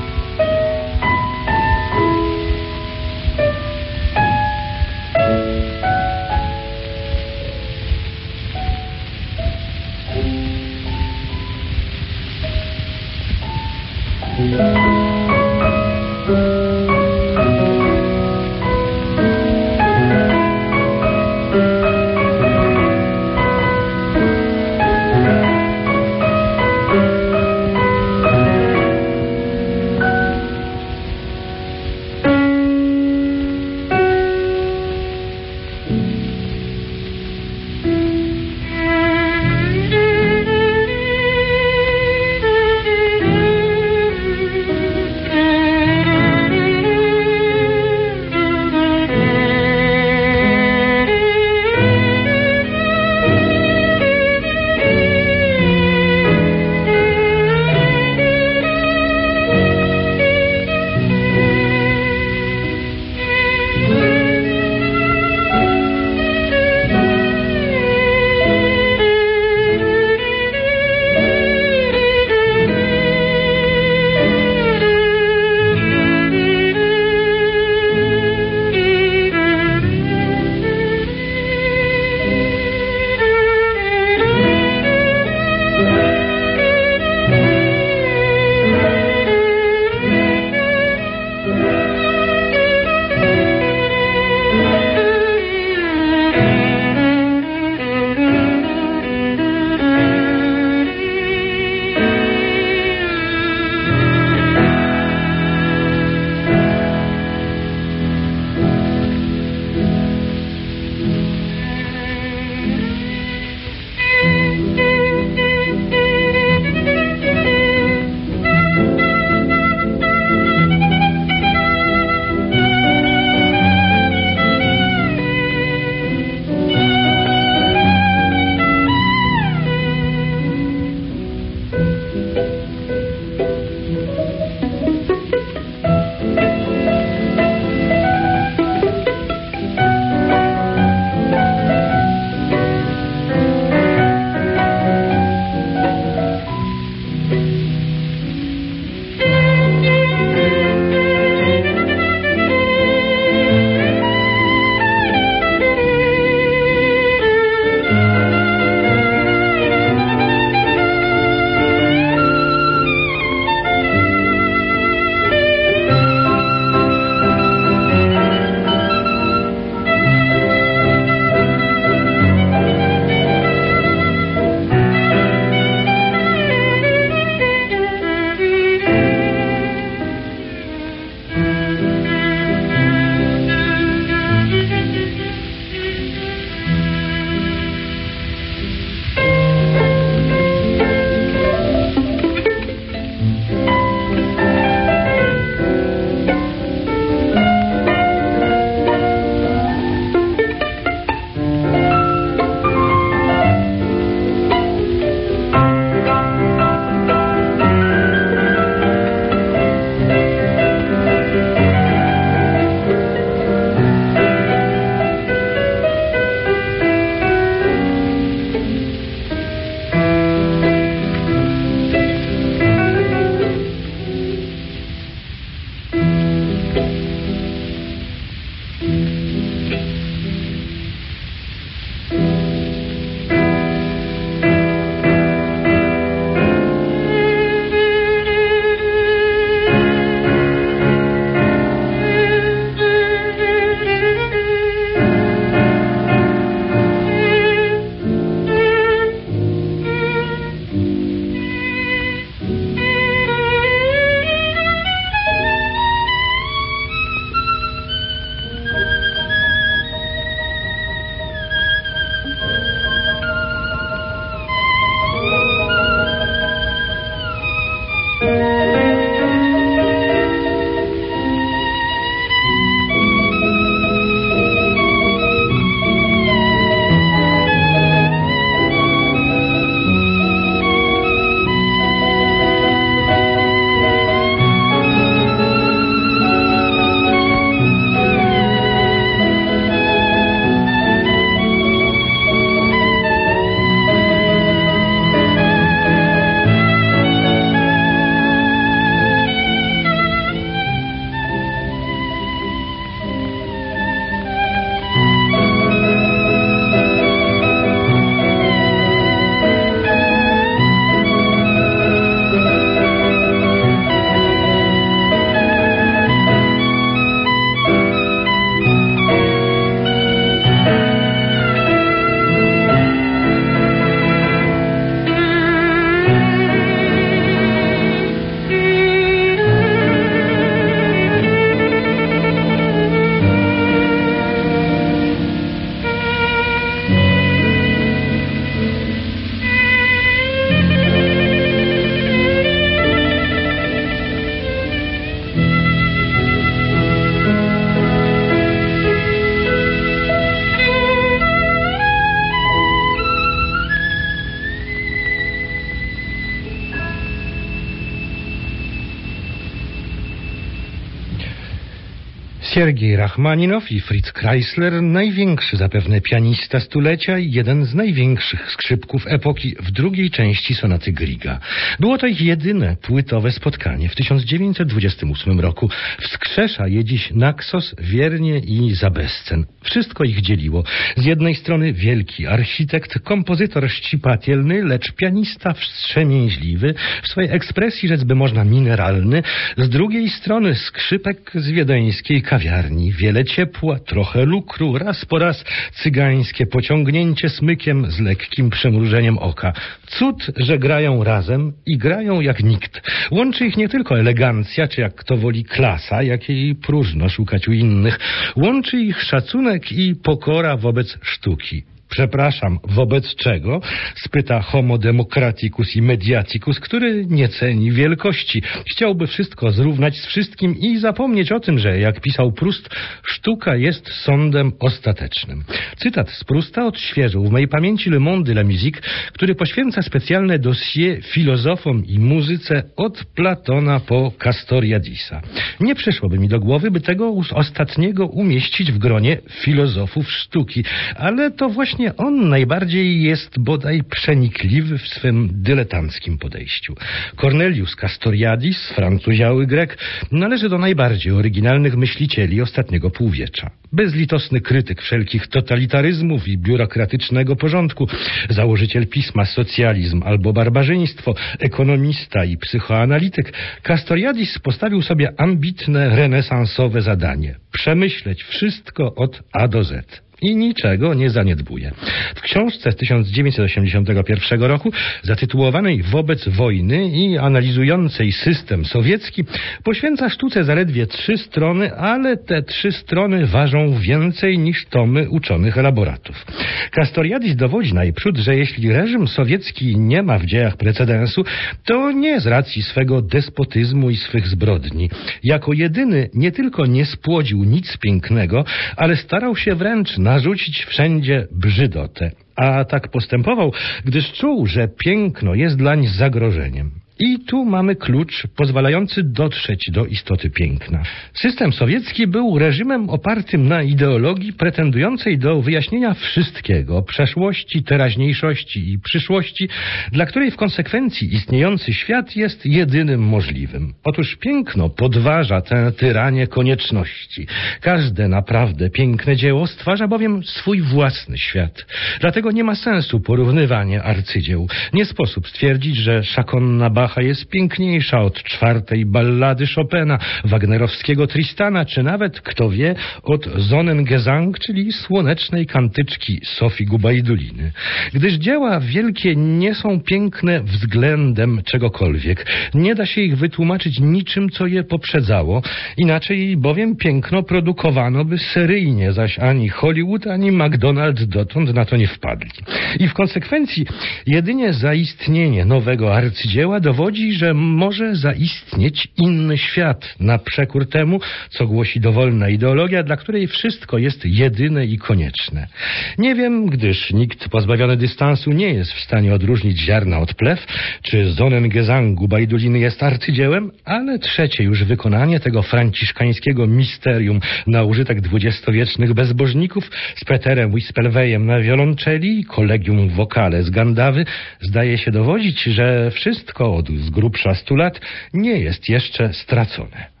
Siergiej Rachmaninow i Fritz Kreisler, największy zapewne pianista stulecia i jeden z największych skrzypków epoki w drugiej części sonaty Griega. Było to ich jedyne płytowe spotkanie w tysiąc dziewięćset dwudziestym ósmym roku. Wskrzesza je dziś Naxos, Wiernie i Zabescen. Wszystko ich dzieliło. Z jednej strony wielki architekt, kompozytor ścipatelny, lecz pianista wstrzemięźliwy, w swojej ekspresji rzec by można mineralny. Z drugiej strony skrzypek z wiedeńskiej kawiarni. Wiele ciepła, trochę lukru, raz po raz cygańskie pociągnięcie smykiem z lekkim przymrużeniem oka. Cud, że grają razem i grają jak nikt. Łączy ich nie tylko elegancja, czy jak kto woli klasa, jakiej próżno szukać u innych. Łączy ich szacunek i pokora wobec sztuki. Przepraszam, wobec czego? Spyta homo democraticus i mediaticus, który nie ceni wielkości. Chciałby wszystko zrównać z wszystkim i zapomnieć o tym, że, jak pisał Proust, sztuka jest sądem ostatecznym. Cytat z Prousta odświeżył w mojej pamięci Le Monde de la Musique, który poświęca specjalne dossier filozofom i muzyce od Platona po Castoriadisa. Nie przyszłoby mi do głowy, by tego ostatniego umieścić w gronie filozofów sztuki, ale to właśnie on najbardziej jest bodaj przenikliwy w swym dyletanckim podejściu. Cornelius Castoriadis, francuziały Grek, należy do najbardziej oryginalnych myślicieli ostatniego półwiecza. Bezlitosny krytyk wszelkich totalitaryzmów i biurokratycznego porządku, założyciel pisma Socjalizm albo barbarzyństwo, ekonomista i psychoanalityk, Castoriadis postawił sobie ambitne, renesansowe zadanie – przemyśleć wszystko od A do Z. I niczego nie zaniedbuje. W książce z tysiąc dziewięćset osiemdziesiątego pierwszego roku, zatytułowanej Wobec wojny i analizującej system sowiecki, poświęca sztuce zaledwie trzy strony, ale te trzy strony ważą więcej niż tomy uczonych elaboratów. Castoriadis dowodzi najprzód, że jeśli reżim sowiecki nie ma w dziejach precedensu, to nie z racji swego despotyzmu i swych zbrodni. Jako jedyny nie tylko nie spłodził nic pięknego, ale starał się wręcz narzucić wszędzie brzydotę. A tak postępował, gdyż czuł, że piękno jest dlań zagrożeniem. I tu mamy klucz pozwalający dotrzeć do istoty piękna. System sowiecki był reżimem opartym na ideologii pretendującej do wyjaśnienia wszystkiego, przeszłości, teraźniejszości i przyszłości, dla której w konsekwencji istniejący świat jest jedynym możliwym. Otóż piękno podważa tę tyranię konieczności. Każde naprawdę piękne dzieło stwarza bowiem swój własny świat. Dlatego nie ma sensu porównywanie arcydzieł. Nie sposób stwierdzić, że szakonna Bacha jest piękniejsza od czwartej ballady Chopina, wagnerowskiego Tristana, czy nawet, kto wie, od Sonnengesang, czyli słonecznej kantyczki Sofii Gubajduliny. Gdyż dzieła wielkie nie są piękne względem czegokolwiek. Nie da się ich wytłumaczyć niczym, co je poprzedzało. Inaczej bowiem piękno produkowano by seryjnie, zaś ani Hollywood, ani McDonald's dotąd na to nie wpadli. I w konsekwencji jedynie zaistnienie nowego arcydzieła dowodzi, że może zaistnieć inny świat na przekór temu, co głosi dowolna ideologia, dla której wszystko jest jedyne i konieczne. Nie wiem, gdyż nikt pozbawiony dystansu nie jest w stanie odróżnić ziarna od plew, czy Sonnengesang Gubajduliny jest arcydziełem, ale trzecie już wykonanie tego franciszkańskiego misterium na użytek dwudziestowiecznych bezbożników z Peterem Wispelweyem na wiolonczeli i Collegium Vocale z Gandawy zdaje się dowodzić, że wszystko od z grubsza stu lat nie jest jeszcze stracone.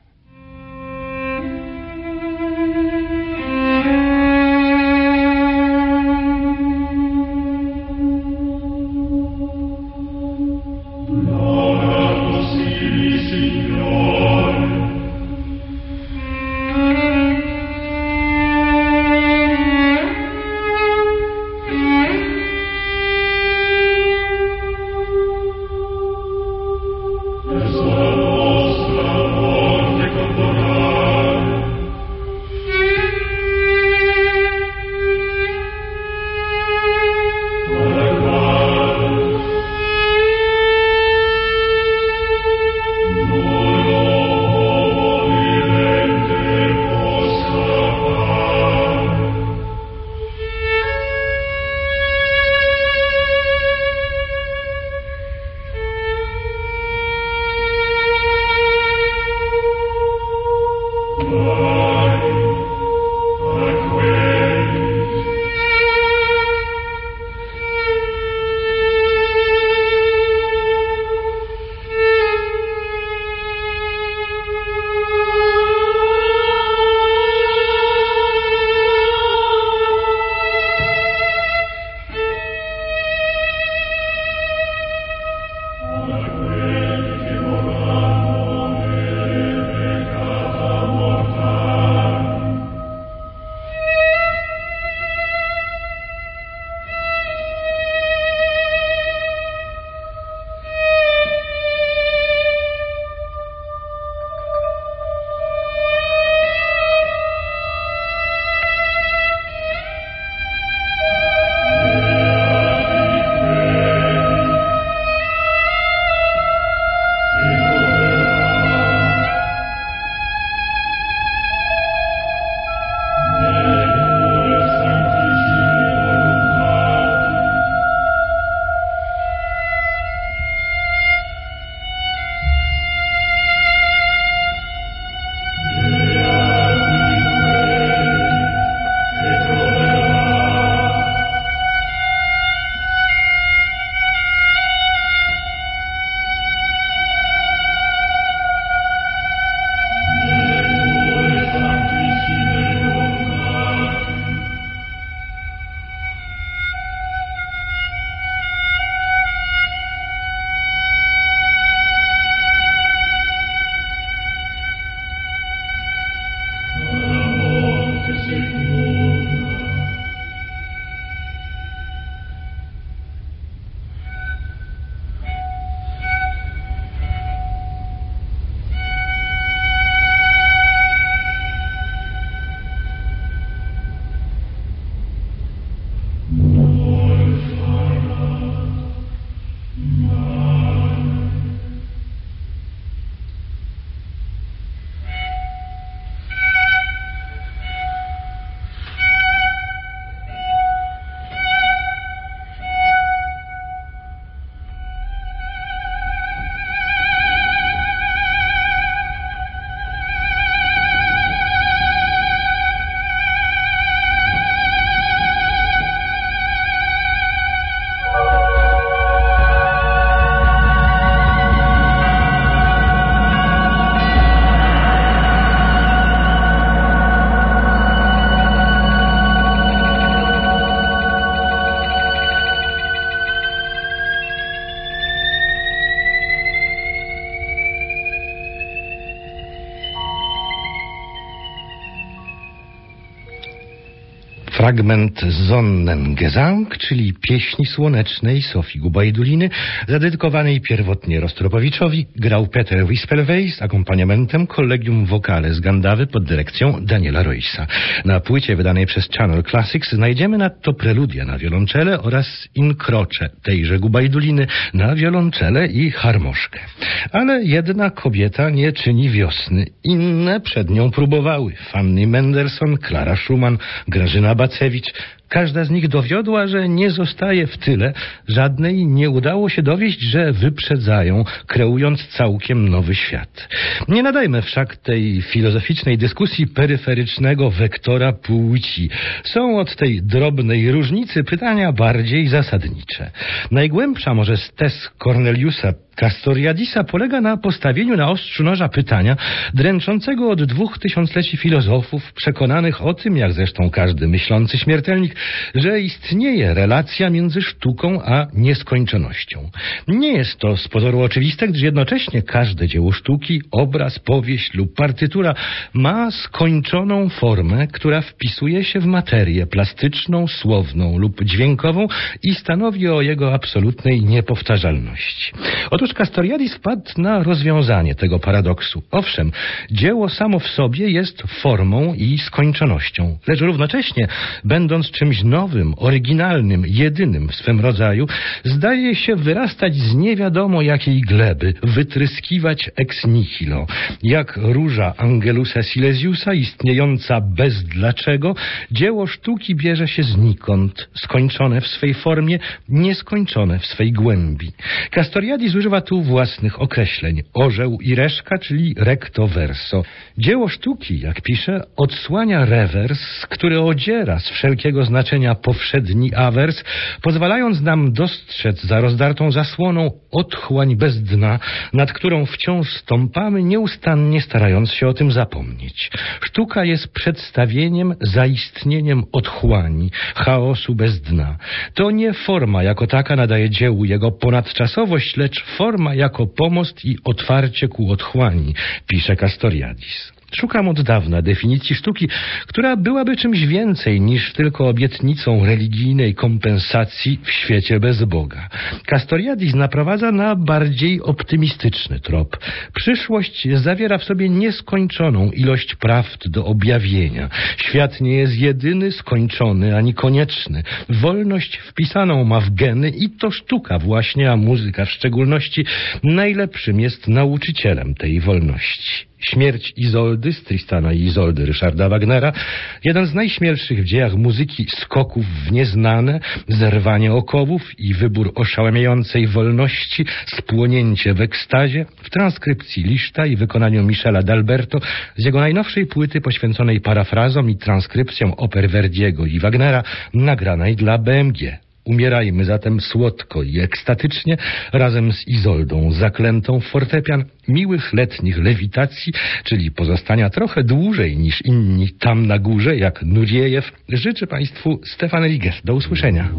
Nostra Fragment Sonnengesang, czyli pieśni słonecznej Sofii Gubajduliny, zadedykowanej pierwotnie Rostropowiczowi, grał Peter Wispelweis z akompaniamentem Collegium Vocale z Gandawy pod dyrekcją Daniela Roysa. Na płycie wydanej przez Channel Classics znajdziemy nadto preludia na wiolonczele oraz in croce tejże Gubajduliny na wiolonczele i harmoszkę. Ale jedna kobieta nie czyni wiosny. Inne przed nią próbowały. Fanny Mendelssohn, Klara Schumann, Grażyna Bacewicz. Każda z nich dowiodła, że nie zostaje w tyle. Żadnej nie udało się dowieść, że wyprzedzają, kreując całkiem nowy świat. Nie nadajmy wszak tej filozoficznej dyskusji peryferycznego wektora płci. Są od tej drobnej różnicy pytania bardziej zasadnicze. Najgłębsza może z tez Corneliusa Castoriadisa polega na postawieniu na ostrzu noża pytania dręczącego od dwóch tysiącleci filozofów przekonanych o tym, jak zresztą każdy myślący śmiertelnik, że istnieje relacja między sztuką a nieskończonością. Nie jest to z pozoru oczywiste, gdyż jednocześnie każde dzieło sztuki, obraz, powieść lub partytura ma skończoną formę, która wpisuje się w materię plastyczną, słowną lub dźwiękową i stanowi o jego absolutnej niepowtarzalności. Otóż Castoriadis wpadł na rozwiązanie tego paradoksu. Owszem, dzieło samo w sobie jest formą i skończonością, lecz równocześnie, będąc czymś nowym, oryginalnym, jedynym w swym rodzaju, zdaje się wyrastać z nie wiadomo jakiej gleby, wytryskiwać ex nihilo. Jak róża Angelusa Silesiusa, istniejąca bez dlaczego, dzieło sztuki bierze się znikąd, skończone w swej formie, nieskończone w swej głębi. Castoriadis używa tu własnych określeń. Orzeł i reszka, czyli recto verso. Dzieło sztuki, jak pisze, odsłania rewers, który odziera z wszelkiego znaczenia powszedni awers, pozwalając nam dostrzec za rozdartą zasłoną otchłań bez dna, nad którą wciąż stąpamy, nieustannie starając się o tym zapomnieć. Sztuka jest przedstawieniem, zaistnieniem otchłani, chaosu bez dna. To nie forma jako taka nadaje dziełu jego ponadczasowość, lecz forma jako pomost i otwarcie ku otchłani, pisze Castoriadis. Szukam od dawna definicji sztuki, która byłaby czymś więcej niż tylko obietnicą religijnej kompensacji w świecie bez Boga. Castoriadis naprowadza na bardziej optymistyczny trop. Przyszłość zawiera w sobie nieskończoną ilość prawd do objawienia. Świat nie jest jedyny, skończony, ani konieczny. Wolność wpisaną ma w geny i to sztuka właśnie, a muzyka w szczególności, najlepszym jest nauczycielem tej wolności. Śmierć Izoldy z Tristana i Izoldy Ryszarda Wagnera, jeden z najśmielszych w dziejach muzyki skoków w nieznane, zerwanie okowów i wybór oszałamiającej wolności, spłonięcie w ekstazie, w transkrypcji Liszta i wykonaniu Michela d'Alberto z jego najnowszej płyty poświęconej parafrazom i transkrypcjom oper Verdiego i Wagnera, nagranej dla B M G. Umierajmy zatem słodko i ekstatycznie razem z Izoldą zaklętą w fortepian miłych letnich lewitacji, czyli pozostania trochę dłużej niż inni tam na górze, jak Nuriejew. Życzę Państwu Stefan Riger. Do usłyszenia.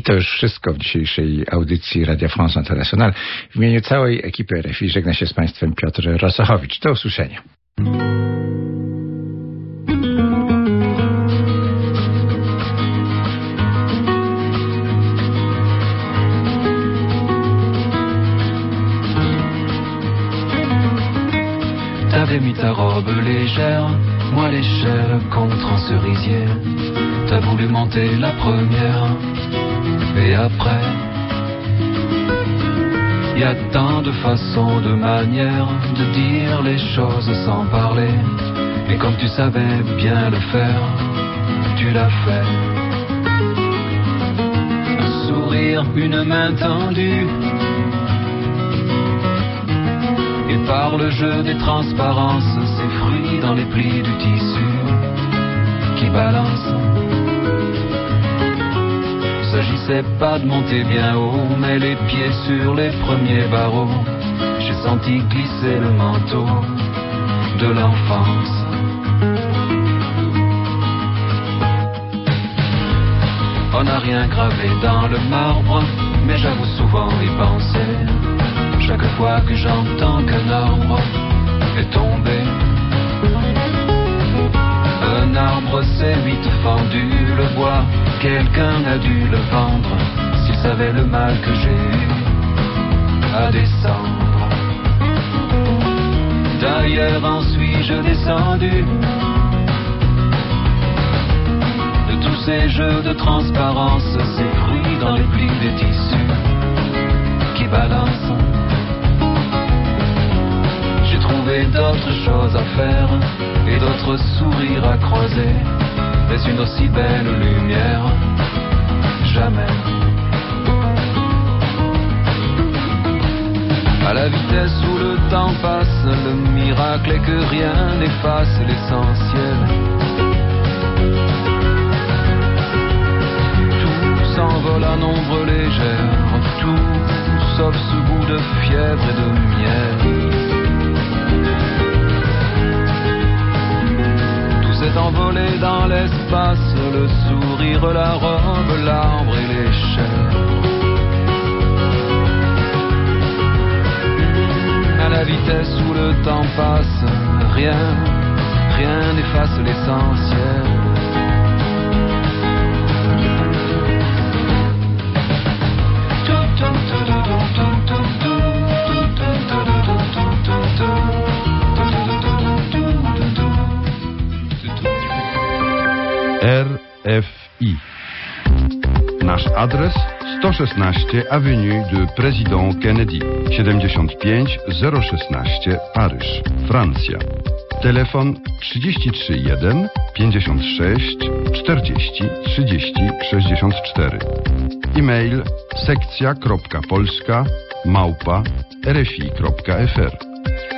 I to już wszystko w dzisiejszej audycji Radia France International. W imieniu całej ekipy R F I żegna się z Państwem Piotr Rosochowicz. Do usłyszenia. T'avais mis ta robe légère, moi l'échelle contre un cerisier. T'as voulu monter la première, et après, y a tant de façons, de manières de dire les choses sans parler. Et comme tu savais bien le faire, tu l'as fait. Un sourire, une main tendue. Et par le jeu des transparences, ces fruits dans les plis du tissu qui balancent. S'agissait pas de monter bien haut, mais les pieds sur les premiers barreaux. J'ai senti glisser le manteau de l'enfance. On n'a rien gravé dans le marbre, mais j'avoue souvent y penser. Chaque fois que j'entends qu'un arbre est tombé. Un arbre s'est vite fendu, le bois, quelqu'un a dû le vendre. S'il savait le mal que j'ai eu à descendre. D'ailleurs en suis-je descendu de tous ces jeux de transparence, ces fruits dans les plis des tissus qui balancent. J'ai trouvé d'autres choses à faire et d'autres sourires à croiser, mais une aussi belle lumière, jamais. À la vitesse où le temps passe, le miracle est que rien n'efface l'essentiel. Tout s'envole à nombre légère, tout sauf ce goût de fièvre et de miel. S'est envolé dans l'espace, le sourire, la robe, l'arbre et les chairs. À la vitesse où le temps passe, rien, rien n'efface l'essentiel. R F I. Nasz adres sto szesnaście Avenue de Président Kennedy, siedemdziesiąt pięć zero szesnaście Paryż, Francja. Telefon trzydzieści trzy jeden pięćdziesiąt sześć czterdzieści trzydzieści sześćdziesiąt cztery. E-mail sekcja kropka polska małpa r f i kropka f r.